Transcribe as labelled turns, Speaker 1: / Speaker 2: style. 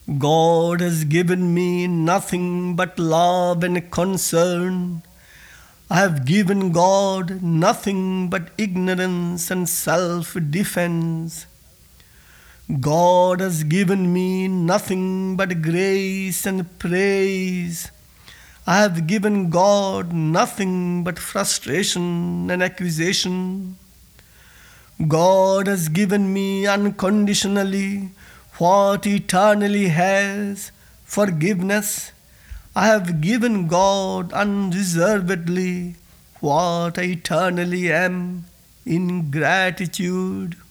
Speaker 1: God has given me nothing but love and concern. I have given God nothing but ignorance and self-defense. God has given me nothing but grace and praise. I have given God nothing but frustration and accusation. God has given me unconditionally what eternally has forgiveness. I have given God unreservedly what I eternally am in gratitude.